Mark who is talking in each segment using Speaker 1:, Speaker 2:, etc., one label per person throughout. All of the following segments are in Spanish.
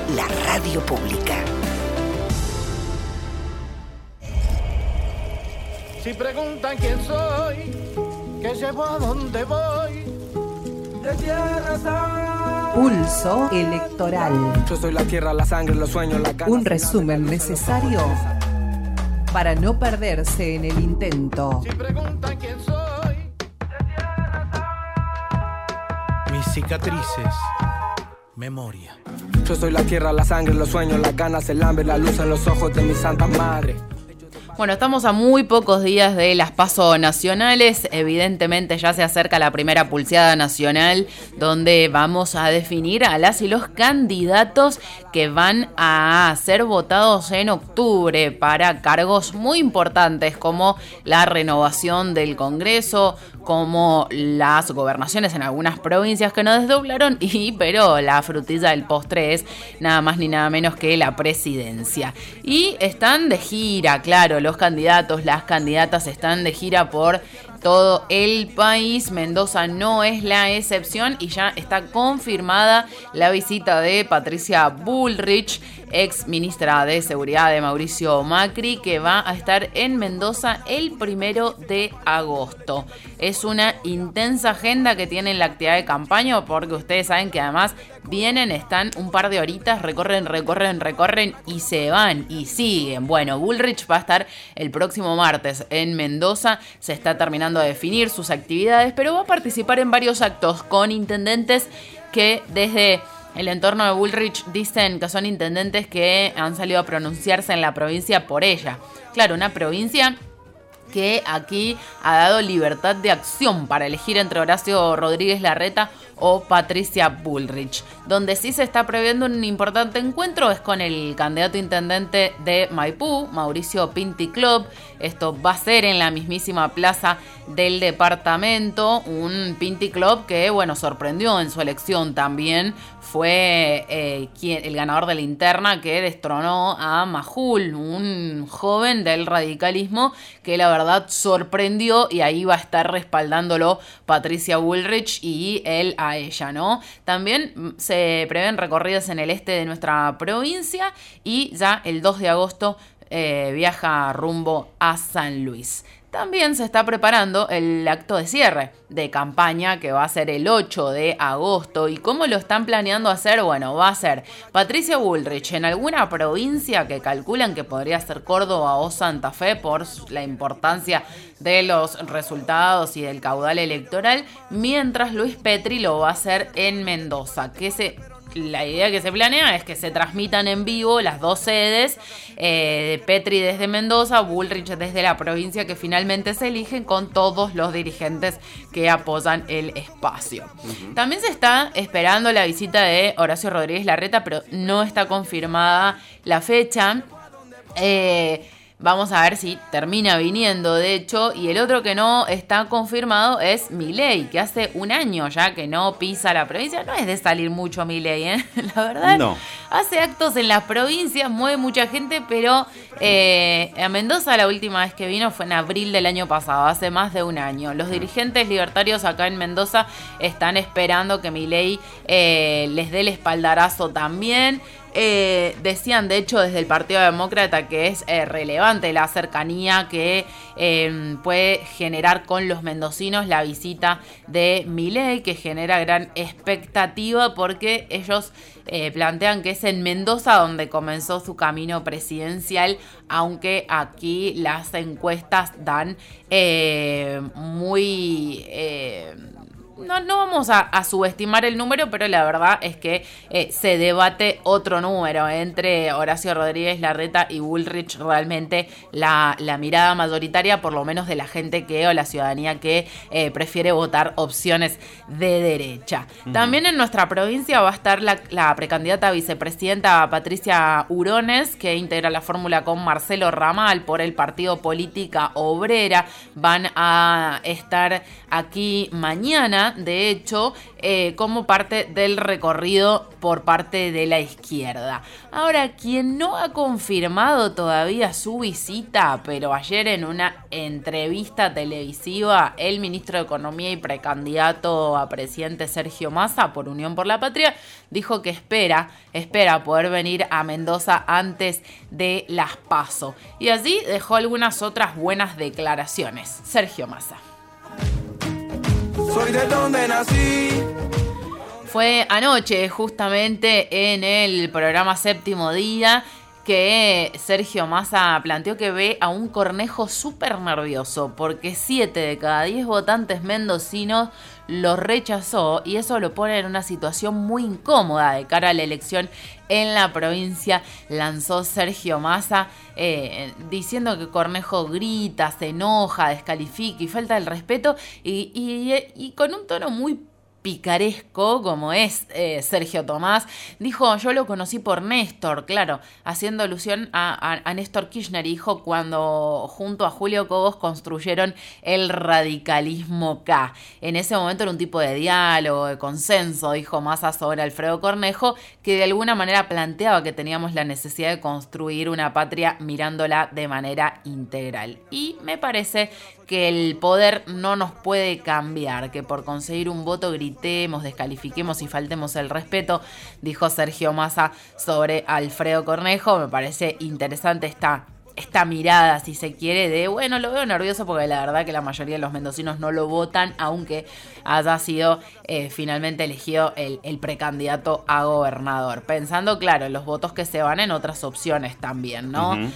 Speaker 1: la radio pública.
Speaker 2: Si preguntan quién soy, qué llevo, a dónde voy, de tierra soy.
Speaker 3: Pulso electoral.
Speaker 4: Yo soy la tierra, la sangre, los sueños, la ganas.
Speaker 3: Un resumen necesario para no perderse en el intento.
Speaker 2: Si preguntan quién soy, de tierra soy.
Speaker 5: Mis cicatrices, memoria.
Speaker 4: Yo soy la tierra, la sangre, los sueños, las ganas, el hambre, la luz en los ojos de mi santa madre.
Speaker 6: Bueno, estamos a muy pocos días de las PASO nacionales. Evidentemente ya se acerca la primera pulseada nacional, donde vamos a definir a las y los candidatos que van a ser votados en octubre para cargos muy importantes como la renovación del Congreso, como las gobernaciones en algunas provincias que no desdoblaron, pero la frutilla del postre es nada más ni nada menos que la presidencia. Y están de gira, claro, los candidatos, las candidatas están de gira por todo el país. Mendoza no es la excepción y ya está confirmada la visita de Patricia Bullrich, ex ministra de Seguridad de Mauricio Macri, que va a estar en Mendoza el 1 de agosto. Es una intensa agenda que tiene en la actividad de campaña, porque ustedes saben que además vienen, están un par de horitas, recorren y se van y siguen. Bueno, Bullrich va a estar el próximo martes en Mendoza, se está terminando de definir sus actividades, pero va a participar en varios actos con intendentes que desde el entorno de Bullrich dicen que son intendentes que han salido a pronunciarse en la provincia por ella. Claro, una provincia que aquí ha dado libertad de acción para elegir entre Horacio Rodríguez Larreta o Patricia Bullrich. Donde sí se está previendo un importante encuentro es con el candidato intendente de Maipú, Mauricio Pinti Club. Esto va a ser en la mismísima plaza del departamento, un Pinti Club que, bueno, sorprendió en su elección también. Fue el ganador de la interna que destronó a Majul, un joven del radicalismo que la verdad sorprendió, y ahí va a estar respaldándolo Patricia Bullrich y él a ella, ¿no? También se prevén recorridos en el este de nuestra provincia y ya el 2 de agosto viaja rumbo a San Luis. También se está preparando el acto de cierre de campaña que va a ser el 8 de agosto. ¿Y cómo lo están planeando hacer? Bueno, va a ser Patricia Bullrich en alguna provincia que calculan que podría ser Córdoba o Santa Fe por la importancia de los resultados y del caudal electoral, mientras Luis Petri lo va a hacer en Mendoza, la idea que se planea es que se transmitan en vivo las dos sedes, Petri desde Mendoza, Bullrich desde la provincia que finalmente se eligen, con todos los dirigentes que apoyan el espacio. Uh-huh. También se está esperando la visita de Horacio Rodríguez Larreta, pero no está confirmada la fecha. Vamos a ver si termina viniendo, de hecho. Y el otro que no está confirmado es Milei, que hace un año ya que no pisa la provincia. No es de salir mucho Milei, la verdad.
Speaker 7: No.
Speaker 6: Hace actos en las provincias, mueve mucha gente, pero a Mendoza la última vez que vino fue en abril del año pasado, hace más de un año. Los dirigentes libertarios acá en Mendoza están esperando que Milei les dé el espaldarazo también. Decían de hecho desde el Partido Demócrata que es relevante la cercanía que puede generar con los mendocinos la visita de Milei, que genera gran expectativa porque ellos plantean que es en Mendoza donde comenzó su camino presidencial, aunque aquí las encuestas dan muy... No vamos a subestimar el número, pero la verdad es que se debate otro número entre Horacio Rodríguez Larreta y Bullrich. Realmente la mirada mayoritaria, por lo menos de la gente o la ciudadanía que prefiere votar opciones de derecha. También en nuestra provincia va a estar la precandidata a vicepresidenta Patricia Hurones, que integra la fórmula con Marcelo Ramal por el Partido Política Obrera. Van a estar aquí mañana día, de hecho, como parte del recorrido por parte de la izquierda. Ahora, quien no ha confirmado todavía su visita, pero ayer en una entrevista televisiva, el ministro de Economía y precandidato a presidente Sergio Massa por Unión por la Patria, dijo que espera poder venir a Mendoza antes de las PASO. Y allí dejó algunas otras buenas declaraciones. Sergio Massa.
Speaker 4: Soy de donde nací.
Speaker 6: Fue anoche, justamente en el programa Séptimo Día, que Sergio Massa planteó que ve a un Cornejo súper nervioso porque 7 de cada 10 votantes mendocinos lo rechazó y eso lo pone en una situación muy incómoda de cara a la elección en la provincia. Lanzó Sergio Massa diciendo que Cornejo grita, se enoja, descalifica y falta el respeto y con un tono muy picaresco como es Sergio Tomás, dijo: yo lo conocí por Néstor, claro, haciendo alusión a Néstor Kirchner, hijo, cuando junto a Julio Cobos construyeron el radicalismo K. En ese momento era un tipo de diálogo, de consenso, dijo Massa sobre Alfredo Cornejo, que de alguna manera planteaba que teníamos la necesidad de construir una patria mirándola de manera integral. Y me parece que el poder no nos puede cambiar, que por conseguir un voto gritemos, descalifiquemos y faltemos el respeto, dijo Sergio Massa sobre Alfredo Cornejo. Me parece interesante esta mirada, si se quiere, de bueno, lo veo nervioso porque la verdad que la mayoría de los mendocinos no lo votan, aunque haya sido finalmente elegido el precandidato a gobernador. Pensando, claro, en los votos que se van en otras opciones también, ¿no? Uh-huh.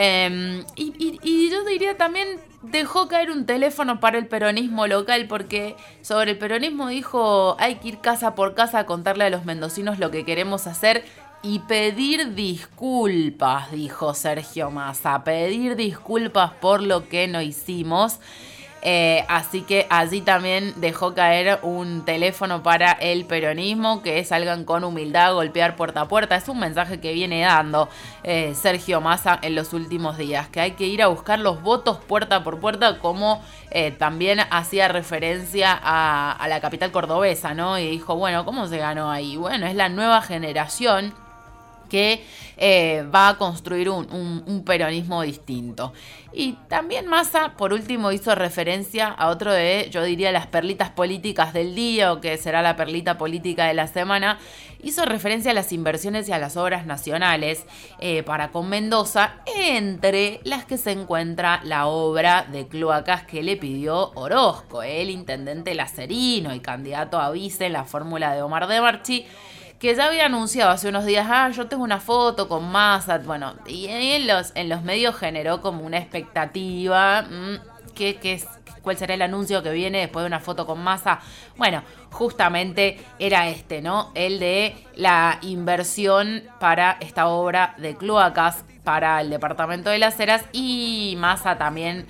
Speaker 6: Y yo diría también dejó caer un teléfono para el peronismo local, porque sobre el peronismo dijo: hay que ir casa por casa a contarle a los mendocinos lo que queremos hacer y pedir disculpas, dijo Sergio Massa, pedir disculpas por lo que no hicimos. Así que allí también dejó caer un teléfono para el peronismo, que salgan con humildad a golpear puerta a puerta. Es un mensaje que viene dando Sergio Massa en los últimos días, que hay que ir a buscar los votos puerta por puerta, como también hacía referencia a la capital cordobesa, ¿no? Y dijo, bueno, ¿cómo se ganó ahí? Bueno, es la nueva generación que va a construir un peronismo distinto. Y también Massa, por último, hizo referencia a otro de, yo diría, las perlitas políticas del día, o que será la perlita política de la semana. Hizo referencia a las inversiones y a las obras nacionales para con Mendoza, entre las que se encuentra la obra de cloacas que le pidió Orozco, el intendente lacerino y candidato a vice en la fórmula de Omar de Marchi, que ya había anunciado hace unos días: yo tengo una foto con Massa. Bueno, y en los medios generó como una expectativa. ¿Cuál será el anuncio que viene después de una foto con Massa? Bueno, justamente era ¿no? El de la inversión para esta obra de cloacas para el departamento de Las Heras, y Massa también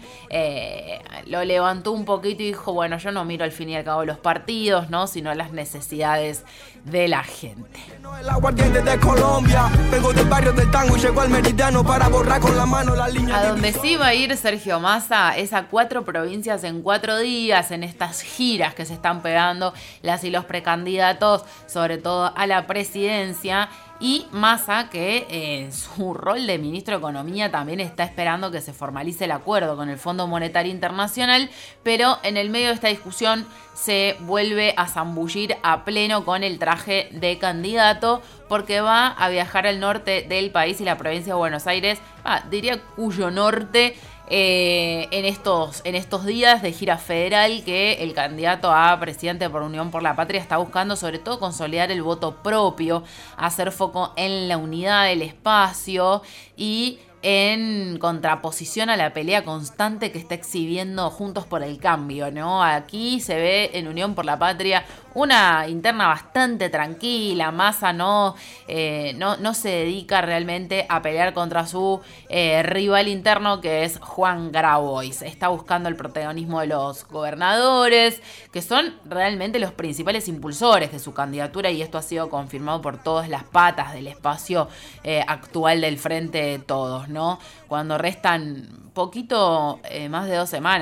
Speaker 6: lo levantó un poquito y dijo: bueno, yo no miro al fin y al cabo los partidos, ¿no? Sino las necesidades de la gente.
Speaker 4: El aguardiente de Colombia, vengo del barrio del Tango y llegó al Meridiano para borrar con la mano la línea.
Speaker 6: A donde sí va a ir Sergio Massa es a 4 provincias en 4 días, en estas giras que se están pegando las y los precandidatos, sobre todo a la presidencia. Y Massa, que en su rol de ministro de Economía también está esperando que se formalice el acuerdo con el Fondo Monetario Internacional, pero en el medio de esta discusión se vuelve a zambullir a pleno con el traje de candidato, porque va a viajar al norte del país y la provincia de Buenos Aires, diría cuyo norte, en estos días de gira federal, que el candidato a presidente por Unión por la Patria está buscando, sobre todo consolidar el voto propio, hacer foco en la unidad del espacio y en contraposición a la pelea constante que está exhibiendo Juntos por el Cambio, ¿no? Aquí se ve en Unión por la Patria una interna bastante tranquila. Massa no se dedica realmente a pelear contra su rival interno, que es Juan Grabois. Está buscando el protagonismo de los gobernadores, que son realmente los principales impulsores de su candidatura, y esto ha sido confirmado por todas las patas del espacio actual del Frente de Todos, ¿no? Cuando restan poquito más de 2 semanas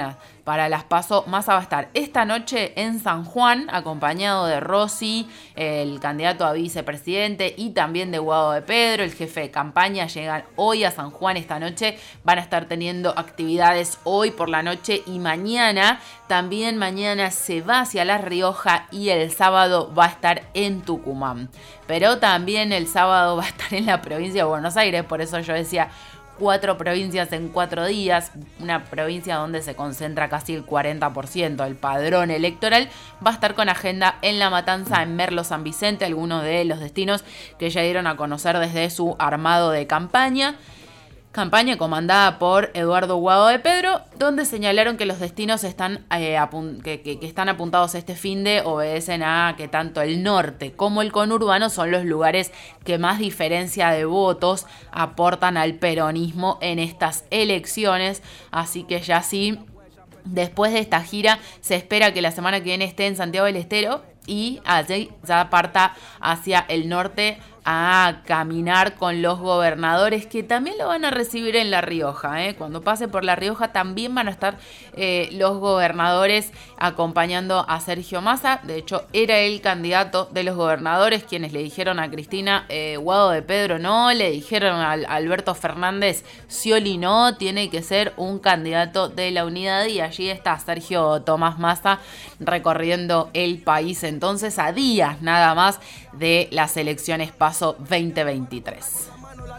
Speaker 6: para las PASO. Massa va a estar esta noche en San Juan, acompañado de Rossi, el candidato a vicepresidente, y también de Guado de Pedro, el jefe de campaña. Llegan hoy a San Juan esta noche, van a estar teniendo actividades hoy por la noche y mañana. También mañana se va hacia La Rioja y el sábado va a estar en Tucumán. Pero también el sábado va a estar en la provincia de Buenos Aires, por eso yo decía 4 provincias en 4 días, una provincia donde se concentra casi el 40% del padrón electoral. Va a estar con agenda en La Matanza, en Merlo, San Vicente, algunos de los destinos que ya dieron a conocer desde su armado de campaña comandada por Eduardo Guado de Pedro, donde señalaron que los destinos están que están apuntados este finde obedecen a que tanto el norte como el conurbano son los lugares que más diferencia de votos aportan al peronismo en estas elecciones. Así que ya sí, después de esta gira se espera que la semana que viene esté en Santiago del Estero y allí ya parta hacia el norte a caminar con los gobernadores, que también lo van a recibir en La Rioja. Cuando pase por La Rioja también van a estar los gobernadores acompañando a Sergio Massa. De hecho, era el candidato de los gobernadores quienes le dijeron a Cristina, Guado de Pedro no, le dijeron a Alberto Fernández, Scioli no, tiene que ser un candidato de la unidad, y allí está Sergio Tomás Massa recorriendo el país entonces a días nada más de las elecciones PASO 2023.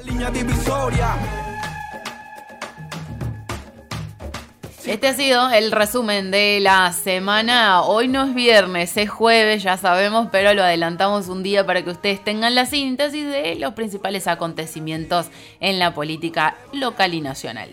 Speaker 6: Este ha sido el resumen de la semana. Hoy no es viernes, es jueves, ya sabemos, pero lo adelantamos un día para que ustedes tengan la síntesis de los principales acontecimientos en la política local y nacional.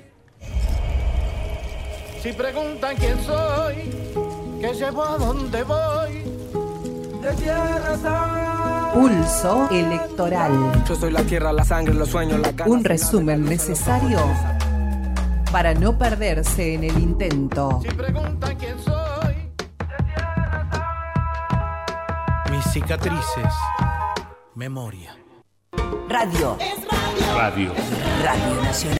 Speaker 2: Si preguntan quién soy, qué llevo, a dónde voy, de tierra a...
Speaker 3: Pulso electoral.
Speaker 4: Yo soy la tierra, la sangre, los sueños, la ganas.
Speaker 3: Un resumen necesario para no perderse en el intento.
Speaker 2: Si preguntan quién soy, de tierra a...
Speaker 5: Mis cicatrices, memoria.
Speaker 1: Radio.
Speaker 7: Radio.
Speaker 1: Radio Nacional.